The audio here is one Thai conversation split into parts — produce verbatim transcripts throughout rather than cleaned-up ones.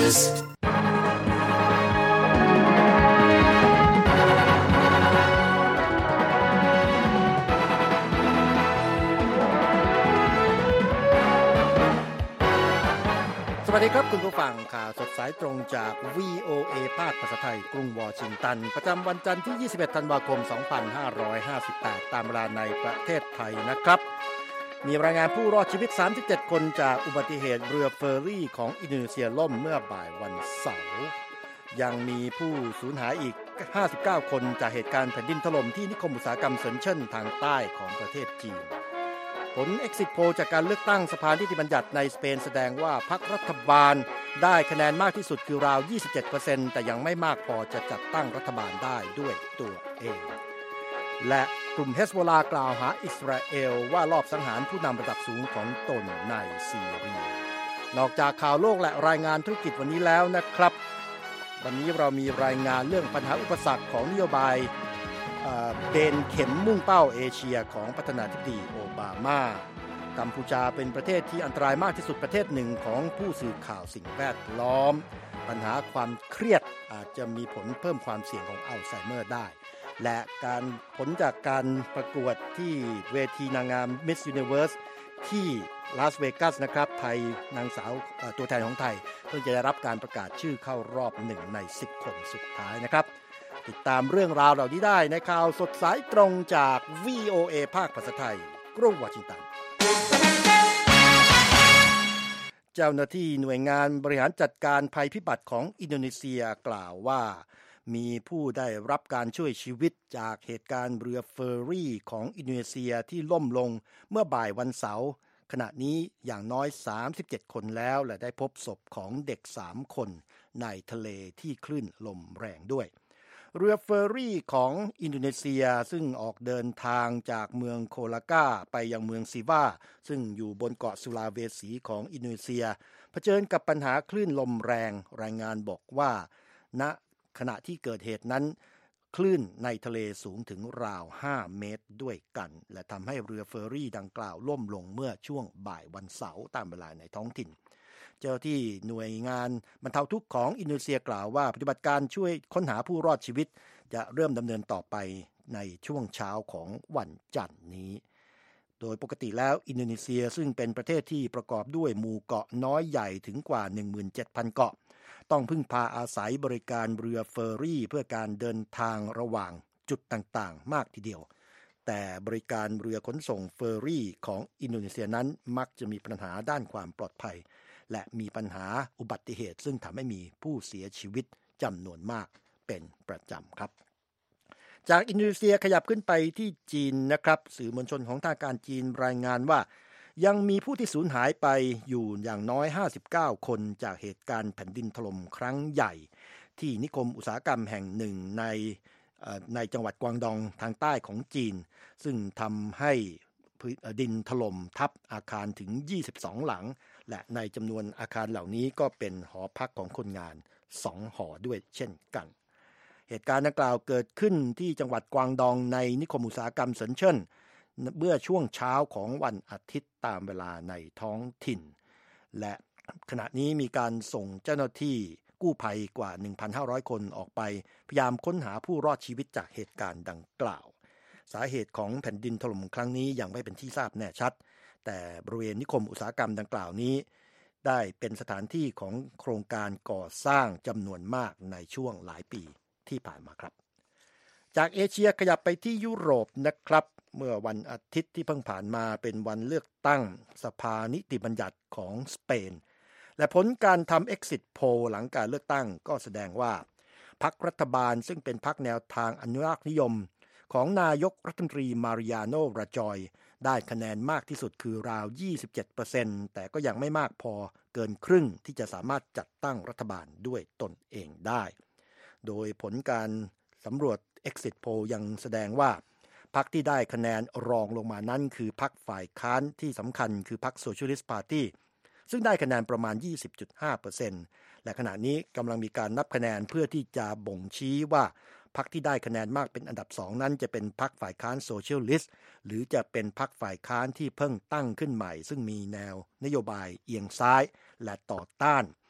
News สวัสดีครับคุณผู้ฟังข่าวสดสายตรงจาก วี โอ เอ ภาคภาษาไทยกรุงวอชิงตันประจำวันจันทร์ที่ยี่สิบเอ็ดธันวาคมสองพันห้าร้อยห้าสิบแปดตามเวลาในประเทศไทยนะครับมีรายงานผู้รอดชีวิตสามสิบเจ็ดคนจากอุบัติเหตุเรือเฟอร์รี่ของอินโดนีเซียล่มเมื่อบ่ายวันเสาร์ยังมีผู้สูญหายอีกห้าสิบเก้าคนจากเหตุการณ์แผ่นดินถล่มที่นิคมอุตสาหกรรมเซินเจิ้นทางใต้ของประเทศจีนผล Exit Poll จากการเลือกตั้งสภานิติบัญญัติในสเปนแสดงว่าพรรครัฐบาลได้คะแนนมากที่สุดคือราว ยี่สิบเจ็ดเปอร์เซ็นต์ แต่ยังไม่มากพอจะจัดตั้งรัฐบาลได้ด้วยตัวเองและกลุ่มเฮสโบลากล่าวหาอิสราเอลว่าลอบสังหารผู้นำระดับสูงของตนในซีเรียนอกจากข่าวโลกและรายงานธุรกิจวันนี้แล้วนะครับวันนี้เรามีรายงานเรื่องปัญหาอุปสรรคของนโยบายเบนเข็มมุ่งเป้าเอเชียของประธานาธิบดีโอบามากัมพูชาเป็นประเทศที่อันตรายมากที่สุดประเทศหนึ่งของผู้สื่อข่าวสิ่งแวดล้อมปัญหาความเครียดอาจจะมีผลเพิ่มความเสี่ยงของอัลไซเมอร์ได้และการผลจากการประกวดที่เวทีนางงาม Miss Universe ที่ลาสเวกัสนะครับไทยนางสาวตัวแทนของไทยเพิ่งจะได้รับการประกาศชื่อเข้ารอบหนึ่งในสิบคนสุดท้ายนะครับติดตามเรื่องราวเหล่านี้ได้ในข่าวสดสายตรงจาก วี โอ เอ ภาคภาษาไทยกรุงวอชิงตันเจ้าหน้าที่หน่วยงานบริหารจัดการภัยพิบัติของอินโดนีเซียกล่าวว่ามีผู้ได้รับการช่วยชีวิตจากเหตุการณ์เรือเฟอร์รี่ของอินโดนีเซียที่ล่มลงเมื่อบ่ายวันเสาร์ขณะนี้อย่างน้อยสามสิบเจ็ดคนแล้วและได้พบศพของเด็กสามคนในทะเลที่คลื่นลมแรงด้วยเรือเฟอร์รี่ของอินโดนีเซียซึ่งออกเดินทางจากเมืองโคลากาไปยังเมืองซิวาซึ่งอยู่บนเกาะสุลาเวสีของอินโดนีเซียเผชิญกับปัญหาคลื่นลมแรงรายงานบอกว่าณขณะที่เกิดเหตุนั้นคลื่นในทะเลสูงถึงราวห้าเมตรด้วยกันและทำให้เรือเฟอร์รี่ดังกล่าวล่มลงเมื่อช่วงบ่ายวันเสาร์ตามเวลาในท้องถิ่นเจ้าที่หน่วยงานบรรเทาทุกข์ของอินโดนีเซียกล่าวว่าปฏิบัติการช่วยค้นหาผู้รอดชีวิตจะเริ่มดำเนินต่อไปในช่วงเช้าของวันจันทร์นี้โดยปกติแล้วอินโดนีเซียซึ่งเป็นประเทศที่ประกอบด้วยหมู่เกาะน้อยใหญ่ถึงกว่า หนึ่งหมื่นเจ็ดพัน เกาะต้องพึ่งพาอาศัยบริการเรือเฟอร์รี่เพื่อการเดินทางระหว่างจุดต่างๆมากทีเดียวแต่บริการเรือขนส่งเฟอร์รี่ของอินโดนีเซียนั้นมักจะมีปัญหาด้านความปลอดภัยและมีปัญหาอุบัติเหตุซึ่งทำให้มีผู้เสียชีวิตจำนวนมากเป็นประจำครับจากอินโดนีเซียขยับขึ้นไปที่จีนนะครับสื่อมวลชนของทางการจีนรายงานว่ายังมีผู้ที่สูญหายไปอยู่อย่างน้อยห้าสิบเก้าคนจากเหตุการณ์แผ่นดินถล่มครั้งใหญ่ที่นิคมอุตสาหกรรมแห่งหนึ่งในในจังหวัดกวางดองทางใต้ของจีนซึ่งทำให้ดินถล่มทับอาคารถึงยี่สิบสองหลังและในจำนวนอาคารเหล่านี้ก็เป็นหอพักของคนงานสองหอด้วยเช่นกันเหตุการณ์ดังกล่าวเกิดขึ้นที่จังหวัดกวางดองในนิคมอุตสาหกรรมเซินเจิ้นเมื่อช่วงเช้าของวันอาทิตย์ตามเวลาในท้องถิ่นและขณะนี้มีการส่งเจ้าหน้าที่กู้ภัยกว่า หนึ่งพันห้าร้อย คนออกไปพยายามค้นหาผู้รอดชีวิตจากเหตุการณ์ดังกล่าวสาเหตุของแผ่นดินถล่มครั้งนี้ยังไม่เป็นที่ทราบแน่ชัดแต่บริเวณนิคมอุตสาหกรรมดังกล่าวนี้ได้เป็นสถานที่ของโครงการก่อสร้างจำนวนมากในช่วงหลายปีที่ผ่านมาครับจากเอเชียขยับไปที่ยุโรปนะครับเมื่อวันอาทิตย์ที่เพิ่งผ่านมาเป็นวันเลือกตั้งสภานิติบัญญัติของสเปนและผลการทำ Exit Poll หลังการเลือกตั้งก็แสดงว่าพรรครัฐบาลซึ่งเป็นพรรคแนวทางอนุรักษ์นิยมของนายกรัฐมนตรีมาริยาโน ราจอยได้คะแนนมากที่สุดคือราว ยี่สิบเจ็ดเปอร์เซ็นต์ แต่ก็ยังไม่มากพอเกินครึ่งที่จะสามารถจัดตั้งรัฐบาลด้วยตนเองได้โดยผลการสำรวจ Exit Poll ยังแสดงว่าพรรคที่ได้คะแนนรองลงมานั้นคือพรรคฝ่ายค้านที่สำคัญคือพรรค Socialist Party ซึ่งได้คะแนนประมาณ ยี่สิบจุดห้าเปอร์เซ็นต์ และขณะนี้กำลังมีการนับคะแนนเพื่อที่จะบ่งชี้ว่าพรรคที่ได้คะแนนมากเป็นอันดับสองนั้นจะเป็นพรรคฝ่ายค้าน Socialist หรือจะเป็นพรรคฝ่ายค้านที่เพิ่งตั้งขึ้นใหม่ซึ่งมีแนวนโยบายเอียงซ้ายและต่อต้าน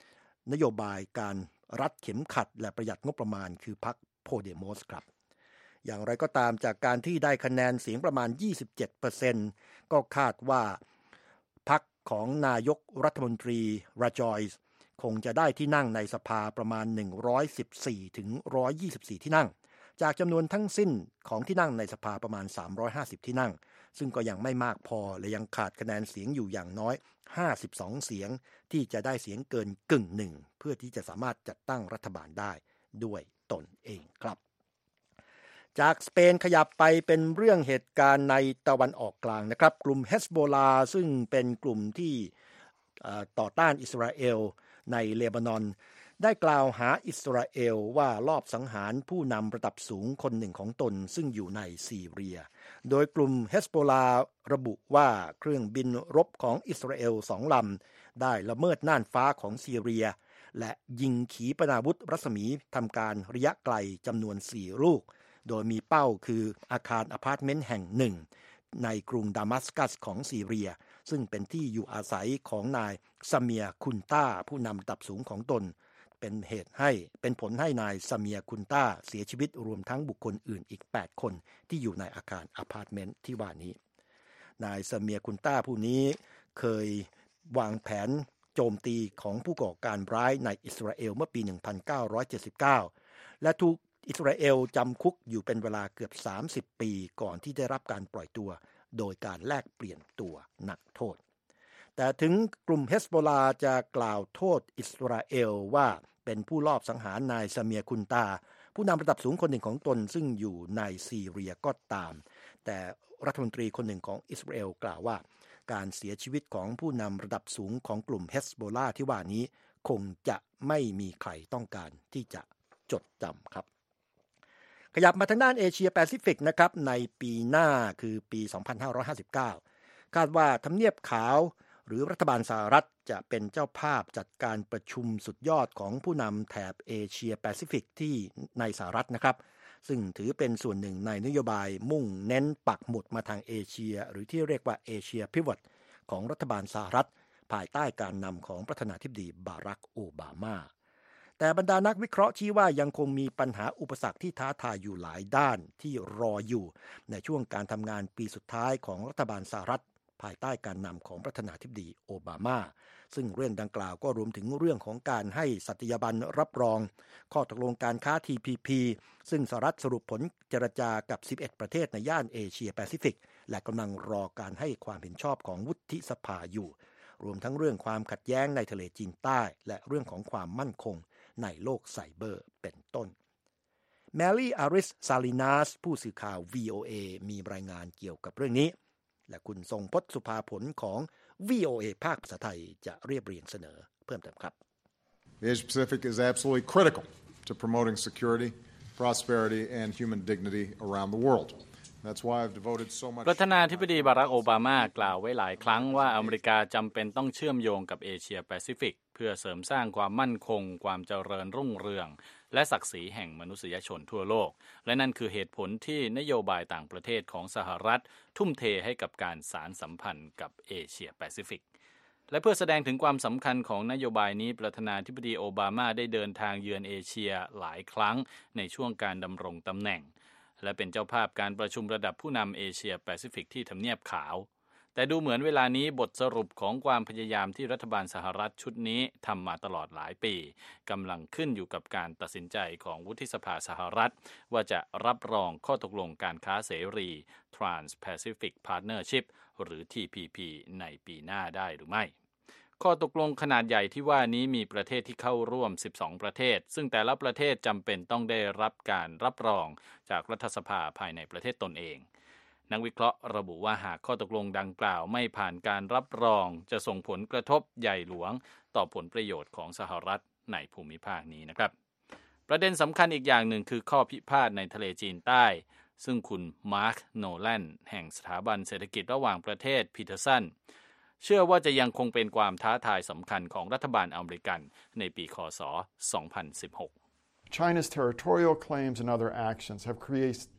นโยบายการรัดเข็มขัดและประหยัดงบประมาณคือพรรคโพเดโมสครับอย่างไรก็ตามจากการที่ได้คะแนนเสียงประมาณ ยี่สิบเจ็ดเปอร์เซ็นต์ ก็คาดว่าพรรคของนายกรัฐมนตรีราจอยส์คงจะได้ที่นั่งในสภาประมาณหนึ่งร้อยสิบสี่ถึงหนึ่งร้อยยี่สิบสี่ที่นั่งจากจำนวนทั้งสิ้นของที่นั่งในสภาประมาณสามร้อยห้าสิบที่นั่งซึ่งก็ยังไม่มากพอและยังขาดคะแนนเสียงอยู่อย่างน้อยห้าสิบสองเสียงที่จะได้เสียงเกินกึ่งหนึ่งเพื่อที่จะสามารถจัดตั้งรัฐบาลได้ด้วยตนเองครับจากสเปนขยับไปเป็นเรื่องเหตุการณ์ในตะวันออกกลางนะครับกลุ่มเฮสโบลาซึ่งเป็นกลุ่มที่ต่อต้านอิสราเอลในเลบานอนได้กล่าวหาอิสราเอลว่าลอบสังหารผู้นำระดับสูงคนหนึ่งของตนซึ่งอยู่ในซีเรียโดยกลุ่มเฮสโบลาระบุว่าเครื่องบินรบของอิสราเอลสองลำได้ละเมิดน่านฟ้าของซีเรียและยิงขีปนาวุธรัศมีทำการระยะไกลจำนวนสี่ลูกโดยมีเป้าคืออาคารอพาร์ตเมนต์แห่งหนึ่งในกรุงดามัสกัสของซีเรียซึ่งเป็นที่อยู่อาศัยของนายซาเมียคุนต้าผู้นำระดับสูงของตนเป็นเหตุให้เป็นผลให้นายซาเมียคุนต้าเสียชีวิตรวมทั้งบุคคลอื่นอีกแปดคนที่อยู่ในอาคารอพาร์ตเมนต์ที่ว่านี้นายซาเมียคุนต้าผู้นี้เคยวางแผนโจมตีของผู้ก่อการร้ายในอิสราเอลเมื่อปีหนึ่งพันเก้าร้อยเจ็ดสิบเก้าและถูกอิสราเอลจำคุกอยู่เป็นเวลาเกือบสามสิบปีก่อนที่ได้รับการปล่อยตัวโดยการแลกเปลี่ยนตัวนักโทษแต่ถึงกลุ่มเฮสโบลาจะกล่าวโทษอิสราเอลว่าเป็นผู้ลอบสังหารนายซาเมียคุนตาผู้นำระดับสูงคนหนึ่งของตนซึ่งอยู่ในซีเรียก็ตามแต่รัฐมนตรีคนหนึ่งของอิสราเอลกล่าวว่าการเสียชีวิตของผู้นำระดับสูงของกลุ่มเฮสโบลาที่ว่านี้คงจะไม่มีใครต้องการที่จะจดจำครับขยับมาทางด้านเอเชียแปซิฟิกนะครับในปีหน้าคือปีสองพันห้าร้อยห้าสิบเก้าคาดว่าทำเนียบขาวหรือรัฐบาลสหรัฐจะเป็นเจ้าภาพจัดการประชุมสุดยอดของผู้นำแถบเอเชียแปซิฟิกที่ในสหรัฐนะครับซึ่งถือเป็นส่วนหนึ่งในนโยบายมุ่งเน้นปักหมุดมาทางเอเชียหรือที่เรียกว่าเอเชียพิวอตของรัฐบาลสหรัฐภายใต้การนำของประธานาธิบดีบารักโอบามาแต่บรรดานักวิเคราะห์ชี้ว่ายังคงมีปัญหาอุปสรรคที่ท้าทายอยู่หลายด้านที่รออยู่ในช่วงการทำงานปีสุดท้ายของรัฐบาลสหรัฐภายใต้การนำของประธานาธิบดีโอบามาซึ่งเรื่องดังกล่าวก็รวมถึงเรื่องของการให้สัตยาบันรับรองข้อตกลงการค้า ที พี พี ซึ่งสหรัฐสรุปผลเจรจากับสิบเอ็ดประเทศในย่านเอเชียแปซิฟิกและกำลังรอการให้ความเห็นชอบของวุฒิสภาอยู่รวมทั้งเรื่องความขัดแย้งในทะเลจีนใต้และเรื่องของความมั่นคงในโลกไซเบอร์เป็นต้นแมรี่อาริสซาลินาสผู้สื่อข่าว วี โอ เอ มีรายงานเกี่ยวกับเรื่องนี้และคุณทรงพจน์สุภาผลของ วี โอ เอ ภาคภาษาไทยจะเรียบเรียงเสนอเพิ่มเติมครับ The Asia Pacific is absolutely critical to promoting security, prosperity, and human dignity around the world. That's why I've devoted so much. ประธานาธิบดีบารักโอบามากล่าวไว้หลายครั้งว่าอเมริกาจำเป็นต้องเชื่อมโยงกับเอเชียแปซิฟิกเพื่อเสริมสร้างความมั่นคงความเจริญรุ่งเรืองและศักดิ์ศรีแห่งมนุษยชนทั่วโลกและนั่นคือเหตุผลที่นโยบายต่างประเทศของสหรัฐทุ่มเทให้กับการสานสัมพันธ์กับเอเชียแปซิฟิกและเพื่อแสดงถึงความสำคัญของนโยบายนี้ประธานาธิบดีโอบามาได้เดินทางเยือนเอเชียหลายครั้งในช่วงการดำรงตำแหน่งและเป็นเจ้าภาพการประชุมระดับผู้นำเอเชียแปซิฟิกที่ทำเนียบขาวแต่ดูเหมือนเวลานี้บทสรุปของความพยายามที่รัฐบาลสหรัฐชุดนี้ทำมาตลอดหลายปีกำลังขึ้นอยู่กับการตัดสินใจของวุฒิสภาสหรัฐว่าจะรับรองข้อตกลงการค้าเสรี Trans-Pacific Partnership หรือ ที พี พี ในปีหน้าได้หรือไม่ข้อตกลงขนาดใหญ่ที่ว่านี้มีประเทศที่เข้าร่วมสิบสองประเทศซึ่งแต่ละประเทศจำเป็นต้องได้รับการรับรองจากรัฐสภาภายในประเทศตนเองนักวิเคราะห์ระบุว่าหากข้อตกลงดังกล่าวไม่ผ่านการรับรองจะส่งผลกระทบใหญ่หลวงต่อผลประโยชน์ของสหรัฐในภูมิภาคนี้นะครับประเด็นสำคัญอีกอย่างหนึ่งคือข้อพิพาทในทะเลจีนใต้ซึ่งคุณมาร์คโนแลนแห่งสถาบันเศรษฐกิจระหว่างประเทศพีเตอร์สันเชื่อว่าจะยังคงเป็นความท้าทายสำคัญของรัฐบาลอเมริกันในปีค.ศ. สองพันสิบหก China's territorial claims and other actions have create,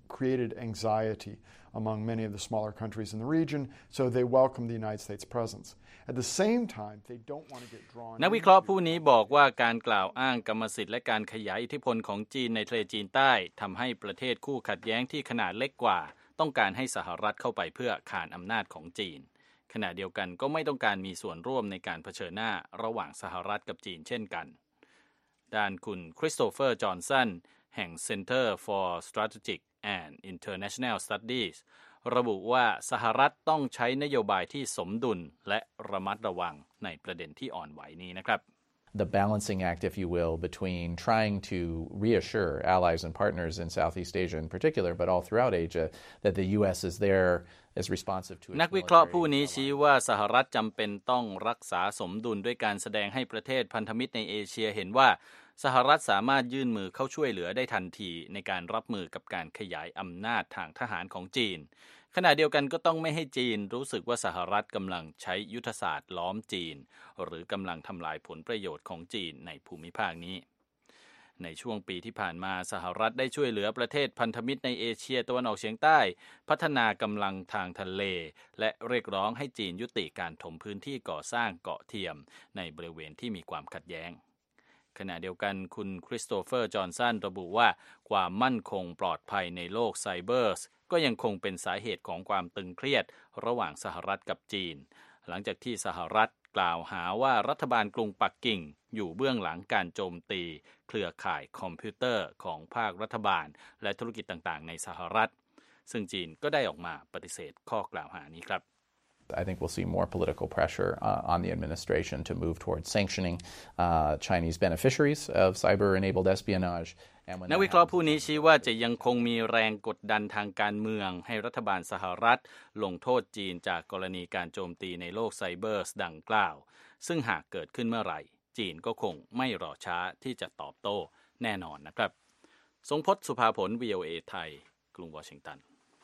created anxiety among many of the smaller countries in the region, so they welcome the United States presence. At the same time, they don't want to get drawn นักวิเคราะห์ผู้นี้บอกว่าการกล่าวอ้างกรรมสิทธิ์และการขยายอิทธิพลของจีนในทะเลจีนใต้ทำให้ประเทศคู่ขัดแย้งที่ขนาดเล็กกว่าต้องการให้สหรัฐเข้าไปเพื่อขานอำนาจของจีนขณะเดียวกันก็ไม่ต้องการมีส่วนร่วมในการเผชิญหน้าระหว่างสหรัฐกับจีนเช่นกันด้านคุณคริสโตเฟอร์จอห์นสันแห่ง Center for Strategic and International Studies ระบุว่าสหรัฐต้องใช้นโยบายที่สมดุลและระมัดระวังในประเด็นที่อ่อนไหวนี้นะครับ The balancing act, if you will, between trying to reassure allies and partners in Southeast Asia in particular, but all throughout Asia, that the U S is there as responsive to its นักวิเคราะห์ผู้นี้ชี้ว่าสหรัฐจำเป็นต้องรักษาสมดุลด้วยการแสดงให้ประเทศพันธมิตรในเอเชียเห็นว่าสหรัฐสามารถยื่นมือเข้าช่วยเหลือได้ทันทีในการรับมือกับการขยายอำนาจทางทหารของจีนขณะเดียวกันก็ต้องไม่ให้จีนรู้สึกว่าสหรัฐกำลังใช้ยุทธศาสตร์ล้อมจีนหรือกำลังทำลายผลประโยชน์ของจีนในภูมิภาคนี้ในช่วงปีที่ผ่านมาสหรัฐได้ช่วยเหลือประเทศพันธมิตรในเอเชียตะวันออกเฉียงใต้พัฒนากำลังทางทะเลและเรียกร้องให้จีนยุติการถมพื้นที่ก่อสร้างเกาะเทียมในบริเวณที่มีความขัดแย้งขณะเดียวกันคุณคริสโตเฟอร์จอห์นสันระบุว่าความมั่นคงปลอดภัยในโลกไซเบอร์ก็ยังคงเป็นสาเหตุของความตึงเครียดระหว่างสหรัฐกับจีนหลังจากที่สหรัฐกล่าวหาว่ารัฐบาลกรุงปักกิ่งอยู่เบื้องหลังการโจมตีเครือข่ายคอมพิวเตอร์ของภาครัฐบาลและธุรกิจต่างๆในสหรัฐซึ่งจีนก็ได้ออกมาปฏิเสธข้อกล่าวหานี้ครับ I think we'll see more political pressure uh, on the administration to move towards sanctioning uh, Chinese beneficiaries of cyber-enabled espionage. นักวิเคราะห์ผู้นี้ชี้ว่าจะยังคงมีแรงกดดันทางการเมืองให้รัฐบาลสหรัฐลงโทษจีนจากกรณีการโจมตีในโลกไซเบอร์ดังกล่าวซึ่งหากเกิดขึ้นเมื่อไหร่จีนก็คงไม่รอช้าที่จะตอบโต้แน่นอนนะครับทรงพจน์สุภาผล วี โอ เอ ไทยกรุงวอชิงตัน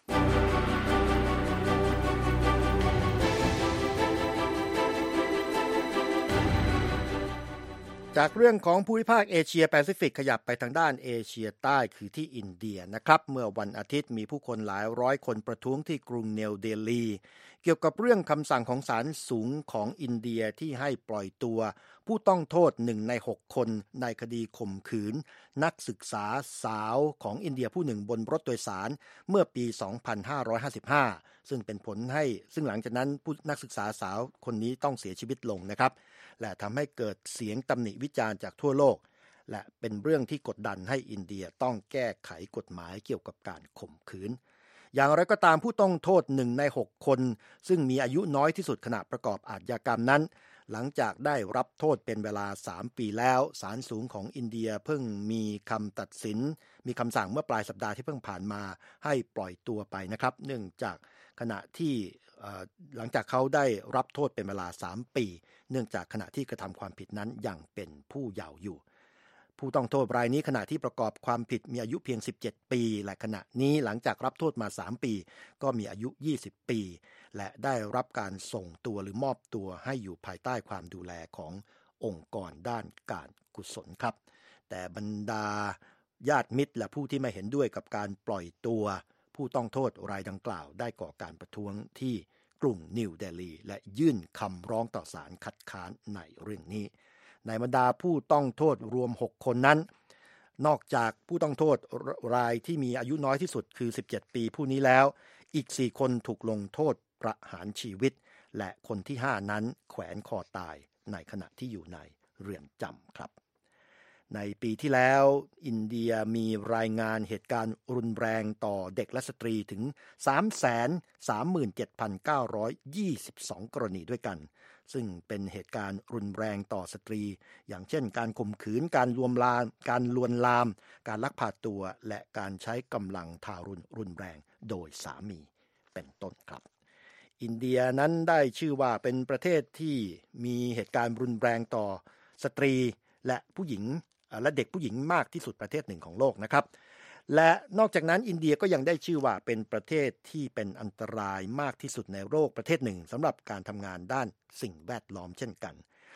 จากเรื่องของภูมิภาคเอเชียแปซิฟิกขยับไปทางด้านเอเชียใต้คือที่อินเดียนะครับเมื่อวันอาทิตย์มีผู้คนหลายร้อยคนประท้วงที่กรุงนิวเดลีเกี่ยวกับเรื่องคำสั่งของศาลสูงของอินเดียที่ให้ปล่อยตัวผู้ต้องโทษหนึ่งในหกคนในคดีข่มขืนนักศึกษาสาวของอินเดียผู้หนึ่งบนรถโดยสารเมื่อปี สองพันห้าร้อยห้าสิบห้า ซึ่งเป็นผลให้ซึ่งหลังจากนั้นผู้นักศึกษาสาวคนนี้ต้องเสียชีวิตลงนะครับและทำให้เกิดเสียงตำหนิวิจารณ์จากทั่วโลกและเป็นเรื่องที่กดดันให้อินเดียต้องแก้ไขกฎหมายเกี่ยวกับการข่มขืนอย่างไรก็ตามผู้ต้องโทษหนึ่งในหกคนซึ่งมีอายุน้อยที่สุดขณะประกอบอาชญากรรมนั้นหลังจากได้รับโทษเป็นเวลาสามปีแล้วศาลสูงของอินเดียเพิ่งมีคำตัดสินมีคำสั่งเมื่อปลายสัปดาห์ที่เพิ่งผ่านมาให้ปล่อยตัวไปนะครับเนื่องจากขณะที่หลังจากเขาได้รับโทษเป็นเวลาสามปีเนื่องจากขณะที่กระทำความผิดนั้นยังเป็นผู้เยาว์อยู่ผู้ต้องโทษรายนี้ขณะที่ประกอบความผิดมีอายุเพียงสิบเจ็ดปีและขณะนี้หลังจากรับโทษมาสามปีก็มีอายุยี่สิบปีและได้รับการส่งตัวหรือมอบตัวให้อยู่ภายใต้ความดูแลขององค์กรด้านการกุศลครับแต่บรรดาญาติมิตรและผู้ที่ไม่เห็นด้วยกับการปล่อยตัวผู้ต้องโทษรายดังกล่าวได้ก่อการประท้วงที่กรุงนิวเดลีและยื่นคำร้องต่อศาลคัดค้านในเรื่องนี้ในบรรดาผู้ต้องโทษรวมหกคนนั้นนอกจากผู้ต้องโทษรายที่มีอายุน้อยที่สุดคือสิบเจ็ดปีผู้นี้แล้วอีกสี่คนถูกลงโทษประหารชีวิตและคนที่ห้านั้นแขวนคอตายในขณะที่อยู่ในเรือนจำครับในปีที่แล้วอินเดียมีรายงานเหตุการณ์รุนแรงต่อเด็กและสตรีถึง สามแสนสามหมื่นเจ็ดพันเก้าร้อยยี่สิบสอง กรณีด้วยกันซึ่งเป็นเหตุการณ์รุนแรงต่อสตรีอย่างเช่นการข่มขืนการลวนลามการลวนลามการลักพาตัวและการใช้กำลังทารุณรุนแรงโดยสามีเป็นต้นครับอินเดียนั้นได้ชื่อว่าเป็นประเทศที่มีเหตุการณ์รุนแรงต่อสตรีและผู้หญิงและเด็กผู้หญิงมากที่สุดประเทศหนึ่งของโลกนะครับและนอกจากนั้นอินเดียก็ยังได้ชื่อว่าเป็นประเทศที่เป็นอันตรายมากที่สุดในโลกประเทศหนึ่งสำหรับการทำงานด้านสิ่งแวดล้อมเช่นกัน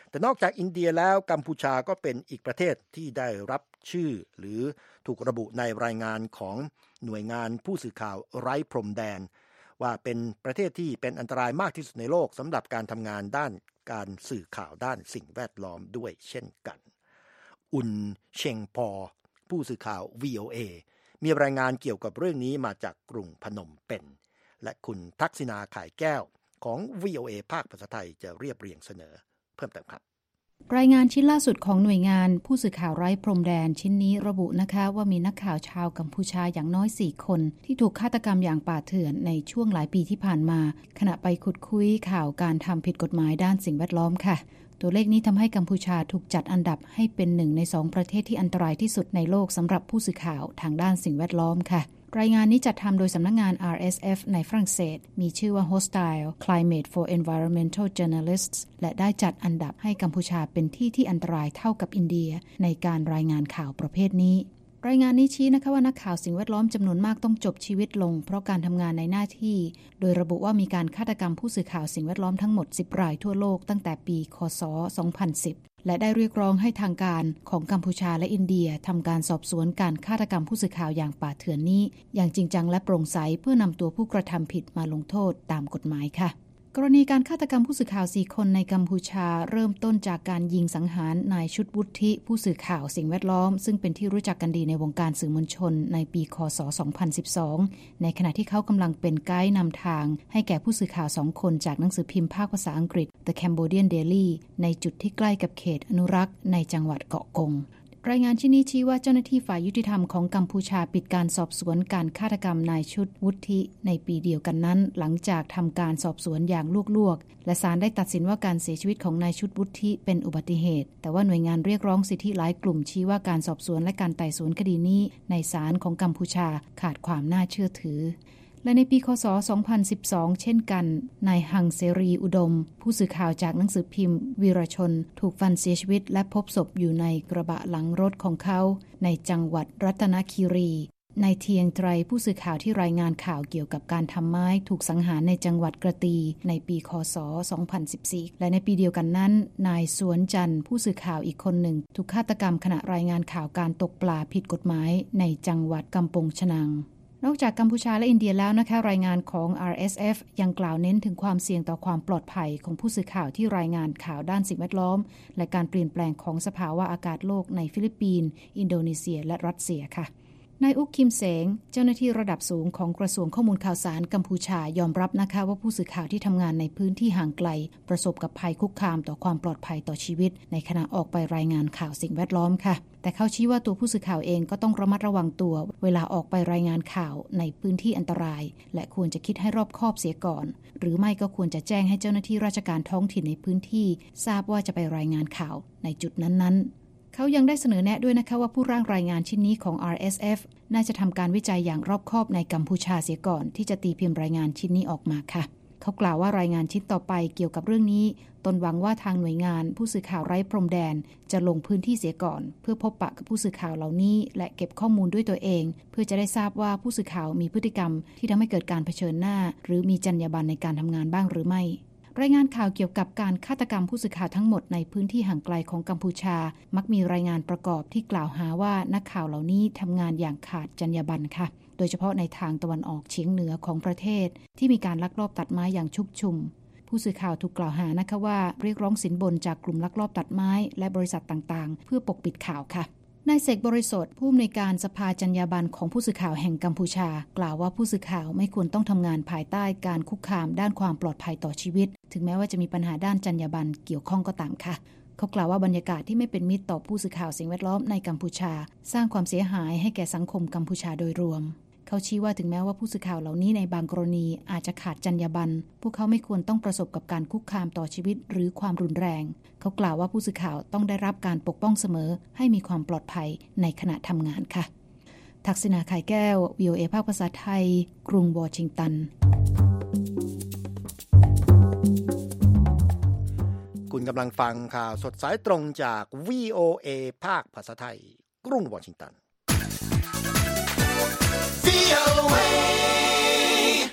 แต่นอกจากอินเดียแล้วกัมพูชาก็เป็นอีกประเทศที่ได้รับชื่อหรือถูกระบุในรายงานของหน่วยงานผู้สื่อข่าวไร้พรมแดนว่าเป็นประเทศที่เป็นอันตรายมากที่สุดในโลกสำหรับการทำงานด้านการสื่อข่าวด้านสิ่งแวดล้อมด้วยเช่นกันอุนเชงพอผู้สื่อข่าว วี โอ เอ มีรายงานเกี่ยวกับเรื่องนี้มาจากกรุงพนมเปญและคุณทักษิณาข่ายแก้วของ วี โอ เอ ภาคภาษาไทยจะเรียบเรียงเสนอเพิ่มเติมครับรายงานชิ้นล่าสุดของหน่วยงานผู้สื่อข่าวไร้พรมแดนชิ้นนี้ระบุนะคะว่ามีนักข่าวชาวกัมพูชาอย่างน้อยสี่คนที่ถูกฆาตกรรมอย่างป่าเถื่อนในช่วงหลายปีที่ผ่านมาขณะไปขุดคุยข่าวการทำผิดกฎหมายด้านสิ่งแวดล้อมค่ะตัวเลขนี้ทำให้กัมพูชาถูกจัดอันดับให้เป็นหนึ่งในสองประเทศที่อันตรายที่สุดในโลกสำหรับผู้สื่อข่าวทางด้านสิ่งแวดล้อมค่ะรายงานนี้จัดทำโดยสำนักงาน อาร์ เอส เอฟ ในฝรั่งเศสมีชื่อว่า Hostile Climate for Environmental Journalists และได้จัดอันดับให้กัมพูชาเป็นที่ที่อันตรายเท่ากับอินเดียในการรายงานข่าวประเภทนี้รายงานนี้ชี้นะคะว่านักข่าวสิ่งแวดล้อมจำนวนมากต้องจบชีวิตลงเพราะการทำงานในหน้าที่โดยระบุว่ามีการฆาตกรรมผู้สื่อข่าวสิ่งแวดล้อมทั้งหมดสิบรายทั่วโลกตั้งแต่ปีค.ศ. สองพันสิบและได้เรียกร้องให้ทางการของกัมพูชาและอินเดียทำการสอบสวนการฆาตกรรมผู้สื่อข่าวอย่างป่าเถื่อนนี้อย่างจริงจังและโปร่งใสเพื่อนำตัวผู้กระทำผิดมาลงโทษตามกฎหมายค่ะกรณีการฆาตกรรมผู้สื่อข่าวสี่คนในกัมพูชาเริ่มต้นจากการยิงสังหารนายชุดวุฒิผู้สื่อข่าวสิ่งแวดล้อมซึ่งเป็นที่รู้จักกันดีในวงการสื่อมวลชนในปีค.ศ. สองพันสิบสองในขณะที่เขากำลังเป็นไกด์นำทางให้แก่ผู้สื่อข่าวสองคนจากหนังสือพิมพ์ภาคภาษาอังกฤษ The Cambodian Daily ในจุดที่ใกล้กับเขตอนุรักษ์ในจังหวัดเกาะกงรายงานชิ้นนี้ชี้ว่าเจ้าหน้าที่ฝ่ายยุติธรรมของกัมพูชาปิดการสอบสวนการฆาตกรรมนายชุดวุฒิในปีเดียวกันนั้นหลังจากทำการสอบสวนอย่างลวกๆและศาลได้ตัดสินว่าการเสียชีวิตของนายชุดวุฒิเป็นอุบัติเหตุแต่ว่าหน่วยงานเรียกร้องสิทธิหลายกลุ่มชี้ว่าการสอบสวนและการไต่สวนคดีนี้ในศาลของกัมพูชาขาดความน่าเชื่อถือและในปีค.ศ. สองพันสิบสองเช่นกันนายหังเสรีอุดมผู้สื่อข่าวจากหนังสือพิมพ์วีรชนถูกฟันเสียชีวิตและพบศพอยู่ในกระบะหลังรถของเขาในจังหวัดรัตนคีรีนายเทียงไตรผู้สื่อข่าวที่รายงานข่าวเกี่ยวกับการทำไม้ถูกสังหารในจังหวัดกระตีในปีค.ศ. สองพันสิบสี่และในปีเดียวกันนั้นนายสวนจันทร์ผู้สื่อข่าวอีกคนหนึ่งถูกฆาตกรรมขณะรายงานข่าวการตกปลาผิดกฎหมายในจังหวัดกัมปงชนังนอกจากกัมพูชาและอินเดียแล้วนะคะรายงานของ อาร์ เอส เอฟ ยังกล่าวเน้นถึงความเสี่ยงต่อความปลอดภัยของผู้สื่อข่าวที่รายงานข่าวด้านสิ่งแวดล้อมและการเปลี่ยนแปลงของสภาวะอากาศโลกในฟิลิปปินส์อินโดนีเซียและรัสเซียค่ะนายอุกคิมเสงเจ้าหน้าที่ระดับสูงของกระทรวงข้อมูลข่าวสารกัมพูชายอมรับนะคะว่าผู้สื่อข่าวที่ทำงานในพื้นที่ห่างไกลประสบกับภัยคุกคามต่อความปลอดภัยต่อชีวิตในขณะออกไปรายงานข่าวสิ่งแวดล้อมค่ะแต่เขาชี้ว่าตัวผู้สื่อข่าวเองก็ต้องระมัดระวังตัวเวลาออกไปรายงานข่าวในพื้นที่อันตรายและควรจะคิดให้รอบคอบเสียก่อนหรือไม่ก็ควรจะแจ้งให้เจ้าหน้าที่ราชการท้องถิ่นในพื้นที่ทราบว่าจะไปรายงานข่าวในจุดนั้นๆเขายังได้เสนอแนะด้วยนะคะว่าผู้ร่างรายงานชิ้นนี้ของ อาร์ เอส เอฟ น่าจะทำการวิจัยอย่างรอบคอบในกัมพูชาเสียก่อนที่จะตีพิมพ์รายงานชิ้นนี้ออกมาค่ะเขากล่าวว่ารายงานชิ้นต่อไปเกี่ยวกับเรื่องนี้ตนหวังว่าทางหน่วยงานผู้สื่อข่าวไร้พรมแดนจะลงพื้นที่เสียก่อนเพื่อพบปะกับผู้สื่อข่าวเหล่านี้และเก็บข้อมูลด้วยตัวเองเพื่อจะได้ทราบว่าผู้สื่อข่าวมีพฤติกรรมที่ทำให้เกิดการเผชิญหน้าหรือมีจรรยาบรรณในการทำงานบ้างหรือไม่รายงานข่าวเกี่ยวกับการฆาตกรรมผู้สื่อข่าวทั้งหมดในพื้นที่ห่างไกลของกัมพูชามักมีรายงานประกอบที่กล่าวหาว่านักข่าวเหล่านี้ทำงานอย่างขาดจรรยาบรรณค่ะโดยเฉพาะในทางตะวันออกเฉียงเหนือของประเทศที่มีการลักลอบตัดไม้อย่างชุกชุมผู้สื่อข่าวถูกกล่าวหานะคะว่าเรียกร้องสินบนจากกลุ่มลักลอบตัดไม้และบริษัทต่างๆเพื่อปกปิดข่าวค่ะนายเสกบริสุทธิ์ผู้อำนวยการสภาจรรยาบรรณของผู้สื่อข่าวแห่งกัมพูชากล่าวว่าผู้สื่อข่าวไม่ควรต้องทำงานภายใต้การคุกคามด้านความปลอดภัยต่อชีวิตถึงแม้ว่าจะมีปัญหาด้านจรรยาบรรณเกี่ยวข้องก็ตามค่ะเขากล่าวว่าบรรยากาศที่ไม่เป็นมิตรต่อผู้สื่อข่าวสิ่งแวดล้อมในกัมพูชาสร้างความเสียหายให้แก่สังคมกัมพูชาโดยรวมเขาชี้ว่าถึงแม้ว่าผู้สื่อข่าวเหล่านี้ในบางกรณีอาจจะขาดจรรยาบรรณพวกเขาไม่ควรต้องประสบกับการคุกคามต่อชีวิตหรือความรุนแรงเขากล่าวว่าผู้สื่อข่าวต้องได้รับการปกป้องเสมอให้มีความปลอดภัยในขณะทำงานค่ะทักษิณา ไข่แก้ว วี โอ เอ ภาคภาษาไทยกรุงวอชิงตันคุณกำลังฟังข่าวสดสายตรงจาก วี โอ เอ ภาคภาษาไทยกรุงวอชิงตัน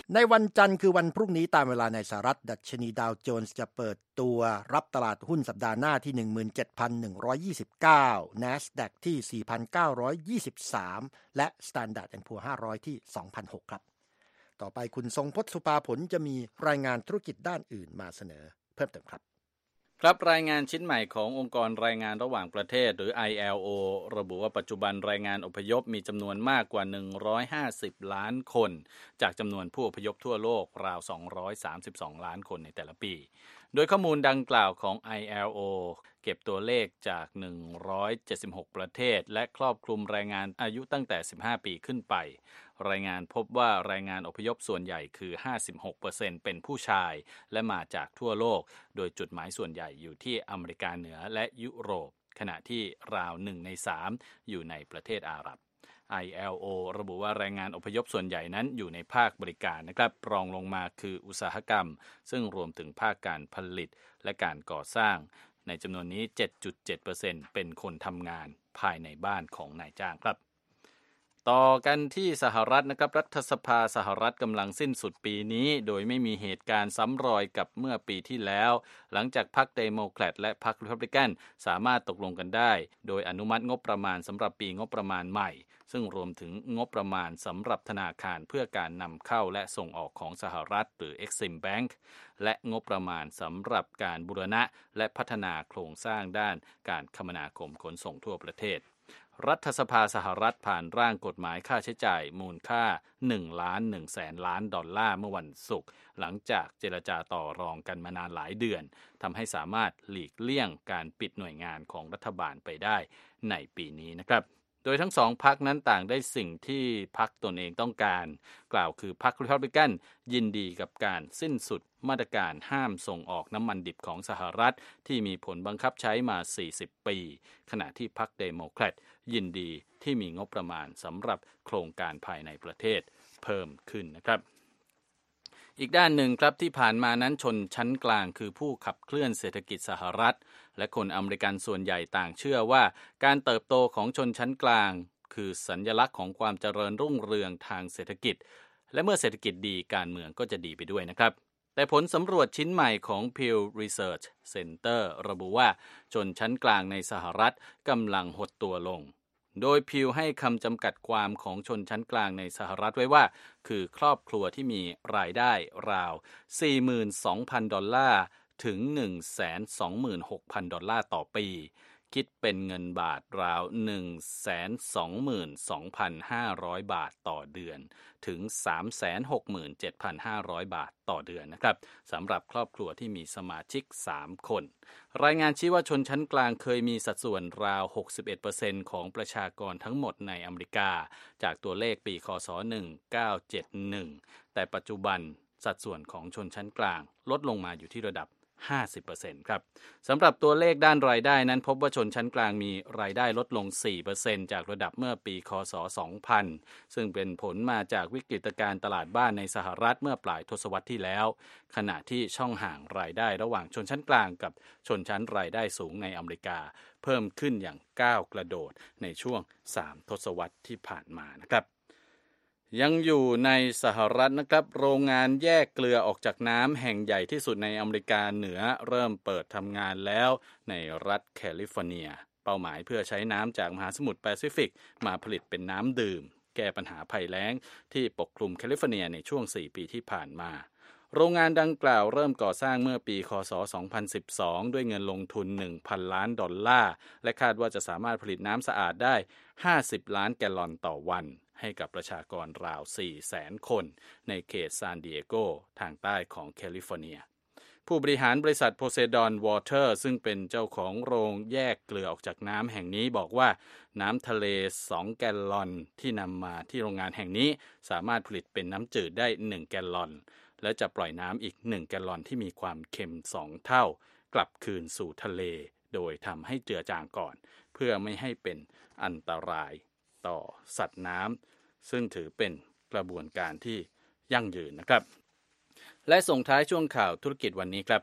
ในวันจันทร์คือวันพรุ่งนี้ตามเวลาในสหรัฐดัชนีดาวโจนส์จะเปิดตัวรับตลาดหุ้นสัปดาห์หน้าที่ หนึ่งหมื่นเจ็ดพันหนึ่งร้อยยี่สิบเก้า NASDAQ ที่ สี่พันเก้าร้อยยี่สิบสาม และ Standard แอนด์ Poor's ห้าร้อยที่ สองพันหกร้อย ครับต่อไปคุณทรงพจน์สุภาผลจะมีรายงานธุรกิจด้านอื่นมาเสนอเพิ่มเติมครับครับรายงานชิ้นใหม่ขององค์กรรายงานระหว่างประเทศหรือ ไอ แอล โอ ระบุว่าปัจจุบันแรงงานอพยพมีจำนวนมากกว่าหนึ่งร้อยห้าสิบล้านคนจากจำนวนผู้อพยพทั่วโลกราวสองร้อยสามสิบสองล้านคนในแต่ละปีโดยข้อมูลดังกล่าวของ ไอ แอล โอ เก็บตัวเลขจากหนึ่งร้อยเจ็ดสิบหกประเทศและครอบคลุมแรงงานอายุตั้งแต่สิบห้าปีขึ้นไปรายงานพบว่าแรงงานอพยพส่วนใหญ่คือ ห้าสิบหกเปอร์เซ็นต์ เป็นผู้ชายและมาจากทั่วโลกโดยจุดหมายส่วนใหญ่อยู่ที่อเมริกาเหนือและยุโรปขณะที่ราวหนึ่งในสามอยู่ในประเทศอาหรับ ไอ แอล โอ ระบุว่าแรงงานอพยพส่วนใหญ่นั้นอยู่ในภาคบริการนะครับรองลงมาคืออุตสาหกรรมซึ่งรวมถึงภาคการผลิตและการก่อสร้างในจำนวนนี้ เจ็ดจุดเจ็ดเปอร์เซ็นต์ เป็นคนทำงานภายในบ้านของนายจ้างครับต่อกันที่สหรัฐนะครับรัฐสภาสหรัฐกำลังสิ้นสุดปีนี้โดยไม่มีเหตุการณ์ซ้ำรอยกับเมื่อปีที่แล้วหลังจากพรรคเดโมแครตและพรรครีพับลิกันสามารถตกลงกันได้โดยอนุมัติงบประมาณสำหรับปีงบประมาณใหม่ซึ่งรวมถึงงบประมาณสำหรับธนาคารเพื่อการนำเข้าและส่งออกของสหรัฐหรือ Exim Bank และงบประมาณสำหรับการบูรณะและพัฒนาโครงสร้างด้านการคมนาคมขนส่งทั่วประเทศรัฐสภาสหรัฐผ่านร่างกฎหมายค่าใช้จ่ายมูลค่า หนึ่งล้านหนึ่งแสนล้านดอลลาร์เมื่อวันศุกร์หลังจากเจรจาต่อรองกันมานานหลายเดือนทำให้สามารถหลีกเลี่ยงการปิดหน่วยงานของรัฐบาลไปได้ในปีนี้นะครับโดยทั้งสองพรรคนั้นต่างได้สิ่งที่พรรคตนเองต้องการกล่าวคือพรรครีพับลิกันยินดีกับการสิ้นสุดมาตรการห้ามส่งออกน้ำมันดิบของสหรัฐที่มีผลบังคับใช้มาสี่สิบปีขณะที่พรรคเดโมแครตยินดีที่มีงบประมาณสำหรับโครงการภายในประเทศเพิ่มขึ้นนะครับอีกด้านหนึ่งครับที่ผ่านมานั้นชนชั้นกลางคือผู้ขับเคลื่อนเศรษฐกิจสหรัฐและคนอเมริกันส่วนใหญ่ต่างเชื่อว่าการเติบโตของชนชั้นกลางคือสัญลักษณ์ของความเจริญรุ่งเรืองทางเศรษฐกิจและเมื่อเศรษฐกิจดีการเมืองก็จะดีไปด้วยนะครับแต่ผลสำรวจชิ้นใหม่ของ Pew Research Center ระบุว่าชนชั้นกลางในสหรัฐกำลังหดตัวลงโดยพิวให้คำจำกัดความของชนชั้นกลางในสหรัฐไว้ว่าคือครอบครัวที่มีรายได้ราว สี่หมื่นสองพัน ดอลลาร์ถึง หนึ่งแสนสองหมื่นหกพัน ดอลลาร์ต่อปีคิดเป็นเงินบาทราว หนึ่งแสนสองหมื่นสองพันห้าร้อย บาทต่อเดือนถึง สามแสนหกหมื่นเจ็ดพันห้าร้อย บาทต่อเดือนนะครับสำหรับครอบครัวที่มีสมาชิกสามคนรายงานชี้ว่าชนชั้นกลางเคยมีสัดส่วนราว หกสิบเอ็ดเปอร์เซ็นต์ ของประชากรทั้งหมดในอเมริกาจากตัวเลขปีคศหนึ่งพันเก้าร้อยเจ็ดสิบเอ็ดแต่ปัจจุบันสัดส่วนของชนชั้นกลางลดลงมาอยู่ที่ระดับห้าสิบเปอร์เซ็นต์ ครับสำหรับตัวเลขด้านรายได้นั้นพบว่าชนชั้นกลางมีรายได้ลดลง สี่เปอร์เซ็นต์ จากระดับเมื่อปีคศสองพันซึ่งเป็นผลมาจากวิกฤตการณ์ตลาดบ้านในสหรัฐเมื่อปลายทศวรรษที่แล้วขณะที่ช่องห่างรายได้ระหว่างชนชั้นกลางกับชนชั้นรายได้สูงในอเมริกาเพิ่มขึ้นอย่างก้าวกระโดดในช่วงสามทศวรรษที่ผ่านมานะครับยังอยู่ในสหรัฐนะครับโรงงานแยกเกลือออกจากน้ำแห่งใหญ่ที่สุดในอเมริกาเหนือเริ่มเปิดทำงานแล้วในรัฐแคลิฟอร์เนียเป้าหมายเพื่อใช้น้ำจากมหาสมุทรแปซิฟิกมาผลิตเป็นน้ำดื่มแก้ปัญหาภัยแล้งที่ปกคลุมแคลิฟอร์เนียในช่วงสี่ปีที่ผ่านมาโรงงานดังกล่าวเริ่มก่อสร้างเมื่อปีคศสองพันสิบสองด้วยเงินลงทุน หนึ่งพัน ล้านดอลลาร์และคาดว่าจะสามารถผลิตน้ำสะอาดได้ห้าสิบล้านแกลลอนต่อวันให้กับประชากรราว สี่แสน คนในเขตซานดิเอโกทางใต้ของแคลิฟอร์เนียผู้บริหารบริษัท Poseidon Water ซึ่งเป็นเจ้าของโรงแยกเกลือออกจากน้ำแห่งนี้บอกว่าน้ำทะเลสองแกลลอนที่นำมาที่โรงงานแห่งนี้สามารถผลิตเป็นน้ำจืดได้หนึ่งแกลลอนและจะปล่อยน้ำอีกหนึ่งแกลลอนที่มีความเค็มสองเท่ากลับคืนสู่ทะเลโดยทำให้เจือจางก่อนเพื่อไม่ให้เป็นอันตรายต่อสัตว์น้ำซึ่งถือเป็นกระบวนการที่ยั่งยืนนะครับและส่งท้ายช่วงข่าวธุรกิจวันนี้ครับ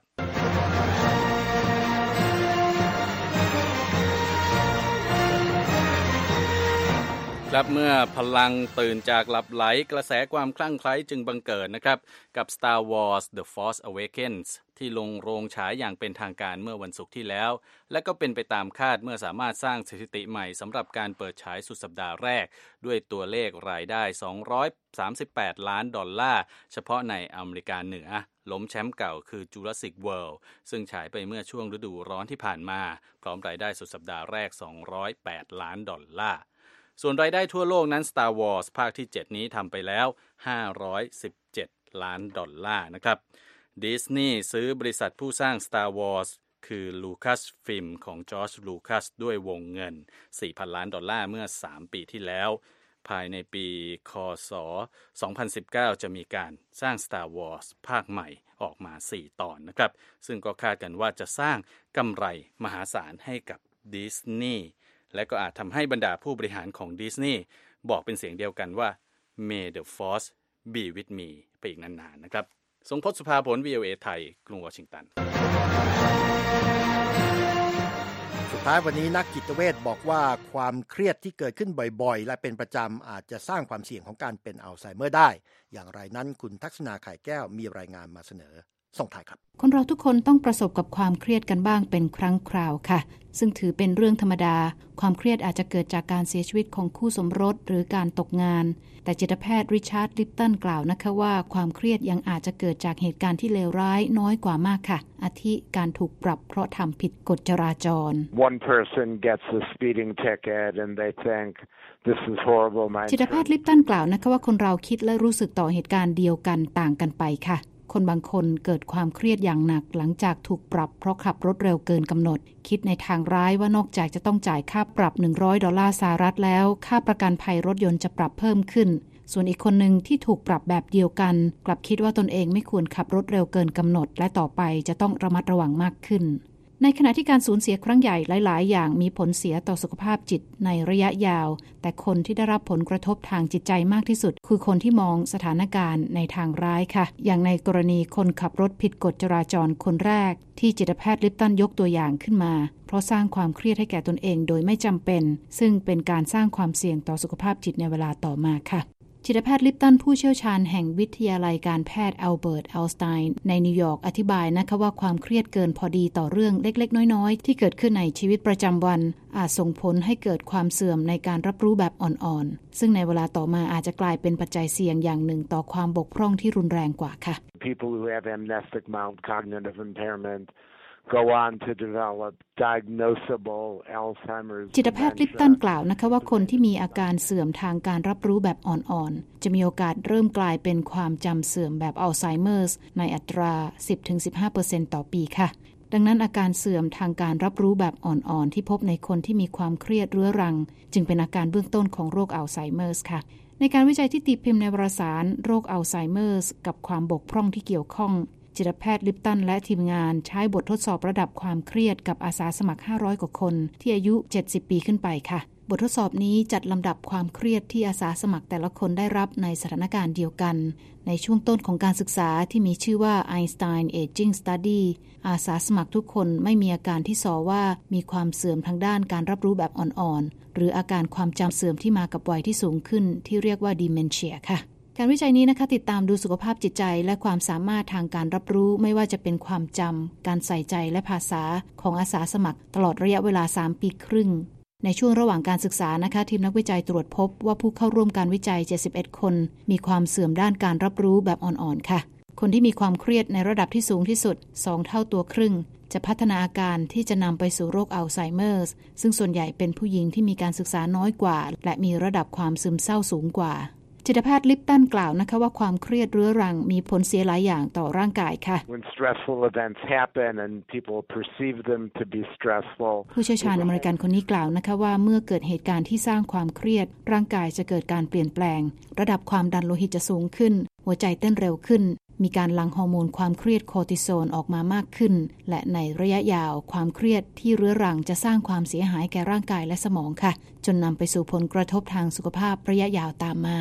และเมื่อพลังตื่นจากหลับไหลกระแสความคลั่งไคล้จึงบังเกิดนะครับกับ Star Wars The Force Awakens ที่ลงโรงฉายอย่างเป็นทางการเมื่อวันศุกร์ที่แล้วและก็เป็นไปตามคาดเมื่อสามารถสร้างสถิติใหม่สำหรับการเปิดฉายสุดสัปดาห์แรกด้วยตัวเลขรายได้สองร้อยสามสิบแปดล้านดอลลาร์เฉพาะในอเมริกาเหนือล้มแชมป์เก่าคือ Jurassic World ซึ่งฉายไปเมื่อช่วงฤดูร้อนที่ผ่านมาพร้อมรายได้สุดสัปดาห์แรกสองร้อยแปดล้านดอลลาร์ส่วนรายได้ทั่วโลกนั้น Star Wars ภาคที่เจ็ดนี้ทำไปแล้วห้าร้อยสิบเจ็ดล้านดอลลาร์นะครับดิสนีย์ซื้อบริษัทผู้สร้าง Star Wars คือ Lucasfilm ของ George Lucas ด้วยวงเงิน สี่พันล้านดอลลาร์เมื่อสามปีที่แล้วภายในปีค.ศ. สองพันสิบเก้าจะมีการสร้าง Star Wars ภาคใหม่ออกมาสี่ตอนนะครับซึ่งก็คาดกันว่าจะสร้างกำไรมหาศาลให้กับดิสนีย์และก็อาจทำให้บรรดาผู้บริหารของดิสนีย์บอกเป็นเสียงเดียวกันว่า May the Force be with me ไปอีกนานๆนะครับทรงพจน์สุภาผล วี โอ เอ ไทยกรุงวอชิงตันสุดท้ายวันนี้นักจิตเวชบอกว่าความเครียดที่เกิดขึ้นบ่อยๆและเป็นประจำอาจจะสร้างความเสี่ยงของการเป็นอัลไซเมอร์ได้อย่างไรนั้นคุณทักษณาไข่แก้วมีรายงานมาเสนอส่งท้ายครับคนเราทุกคนต้องประสบกับความเครียดกันบ้างเป็นครั้งคราวค่ะซึ่งถือเป็นเรื่องธรรมดาความเครียดอาจจะเกิดจากการเสียชีวิตของคู่สมรสหรือการตกงานแต่จิตแพทย์ริชาร์ดลิปตันกล่าวนะคะว่าความเครียดยังอาจจะเกิดจากเหตุการณ์ที่เลวร้ายน้อยกว่ามากค่ะอาทิการถูกปรับเพราะทำผิดกฎจราจร One person gets a speeding ticket and they think this is horrible จิตแพทย์ลิปตันกล่าวนะคะว่าคนเราคิดและรู้สึกต่อเหตุการณ์เดียวกันต่างกันไปค่ะคนบางคนเกิดความเครียดอย่างหนักหลังจากถูกปรับเพราะขับรถเร็วเกินกำหนดคิดในทางร้ายว่านอกจากจะต้องจ่ายค่าปรับหนึ่งร้อยดอลลาร์สหรัฐแล้วค่าประกันภัยรถยนต์จะปรับเพิ่มขึ้นส่วนอีกคนนึงที่ถูกปรับแบบเดียวกันกลับคิดว่าตนเองไม่ควรขับรถเร็วเกินกำหนดและต่อไปจะต้องระมัดระวังมากขึ้นในขณะที่การสูญเสียครั้งใหญ่หลายๆอย่างมีผลเสียต่อสุขภาพจิตในระยะยาวแต่คนที่ได้รับผลกระทบทางจิตใจมากที่สุดคือคนที่มองสถานการณ์ในทางร้ายค่ะอย่างในกรณีคนขับรถผิดกฎจราจรคนแรกที่จิตแพทย์ลิปตันยกตัวอย่างขึ้นมาเพราะสร้างความเครียดให้แก่ตนเองโดยไม่จำเป็นซึ่งเป็นการสร้างความเสี่ยงต่อสุขภาพจิตในเวลาต่อมาค่ะจิตแพทย์ลิปตันผู้เชี่ยวชาญแห่งวิทยาลัยการแพทย์อัลเบิร์ต อัลสไตน์ในนิวยอร์กอธิบายนะคะว่าความเครียดเกินพอดีต่อเรื่องเล็กๆน้อยๆที่เกิดขึ้นในชีวิตประจำวันอาจส่งผลให้เกิดความเสื่อมในการรับรู้แบบอ่อนๆซึ่งในเวลาต่อมาอาจจะกลายเป็นปัจจัยเสี่ยงอย่างหนึ่งต่อความบกพร่องที่รุนแรงกว่าค่ะ People who have amnestic mild cognitive impairment go on to develop diagnosable Alzheimer's จิตแพทย์ลิปตันกล่าวนะคะว่าคนที่มีอาการเสื่อมทางการรับรู้แบบอ่อนๆจะมีโอกาสเริ่มกลายเป็นความจำเสื่อมแบบอัลไซเมอร์สในอัตรา สิบถึงสิบห้าเปอร์เซ็นต์ ต่อปีค่ะดังนั้นอาการเสื่อมทางการรับรู้แบบอ่อนๆที่พบในคนที่มีความเครียดเรื้อรังจึงเป็นอาการเบื้องต้นของโรคอัลไซเมอร์สค่ะในการวิจัยที่ตีพิมพ์ในวารสารโรคอัลไซเมอร์สกับความบกพร่องที่เกี่ยวข้องจิตแพทย์ลิปตันและทีมงานใช้บททดสอบระดับความเครียดกับอาสาสมัครห้าร้อยกว่าคนที่อายุเจ็ดสิบปีขึ้นไปค่ะบททดสอบนี้จัดลำดับความเครียดที่อาสาสมัครแต่ละคนได้รับในสถานการณ์เดียวกันในช่วงต้นของการศึกษาที่มีชื่อว่า Einstein Aging Study อาสาสมัครทุกคนไม่มีอาการที่สอว่ามีความเสื่อมทางด้านการรับรู้แบบอ่อนๆหรืออาการความจำเสื่อมที่มากับวัยที่สูงขึ้นที่เรียกว่า Dementia ค่ะการวิจัยนี้นะคะติดตามดูสุขภาพจิตใจและความสามารถทางการรับรู้ไม่ว่าจะเป็นความจำการใส่ใจและภาษาของอาสาสมัครตลอดระยะเวลาสามปีครึ่งในช่วงระหว่างการศึกษานะคะทีมนักวิจัยตรวจพบว่าผู้เข้าร่วมการวิจัยเจ็ดสิบเอ็ดคนมีความเสื่อมด้านการรับรู้แบบอ่อนๆค่ะคนที่มีความเครียดในระดับที่สูงที่สุดสองเท่าตัวครึ่งจะพัฒนาอาการที่จะนำไปสู่โรคอัลไซเมอร์สซึ่งส่วนใหญ่เป็นผู้หญิงที่มีการศึกษาน้อยกว่าและมีระดับความซึมเศร้าสูงกว่าจิตแพทย์ลิปตันกล่าวนะคะว่าความเครียดเรื้อรังมีผลเสียหลายอย่างต่อร่างกายค่ะ When stressful events happen and people perceive them to be stressful ผู้เชี่ยวชาญอเมริกันคนนี้กล่าวนะคะว่าเมื่อเกิดเหตุการณ์ที่สร้างความเครียดร่างกายจะเกิดการเปลี่ยนแปลงระดับความดันโลหิตจะสูงขึ้นหัวใจเต้นเร็วขึ้นมีการหลั่งฮอร์โมนความเครียดโคอร์ติซอลออกมามากขึ้นและในระยะยาวความเครียดที่เรื้อรังจะสร้างความเสียหายแก่ร่างกายและสมองค่ะจนนำไปสู่ผลกระทบทางสุขภาพระยะยาวตามมา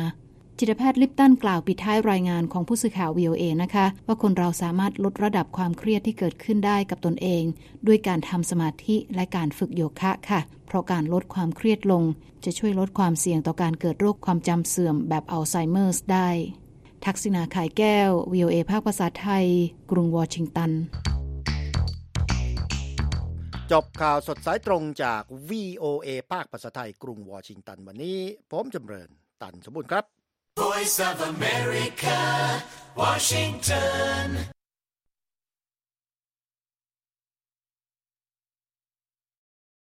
จิตแพทย์ลิปตันกล่าวปิดท้ายรายงานของผู้สื่อข่าว วี โอ เอ นะคะว่าคนเราสามารถลดระดับความเครียดที่เกิดขึ้นได้กับตนเองด้วยการทำสมาธิและการฝึกโยคะค่ะเพราะการลดความเครียดลงจะช่วยลดความเสี่ยงต่อการเกิดโรคความจำเสื่อมแบบอัลไซเมอร์สได้ทักษิณา ข่ายแก้ว วี โอ เอ ภาคภาษาไทยกรุงวอชิงตันจบข่าวสดสายตรงจาก วี โอ เอ ภาคภาษาไทยกรุงวอชิงตันวันนี้ผมจำเริญตันสมบูรณ์ครับ Voice of America, Washington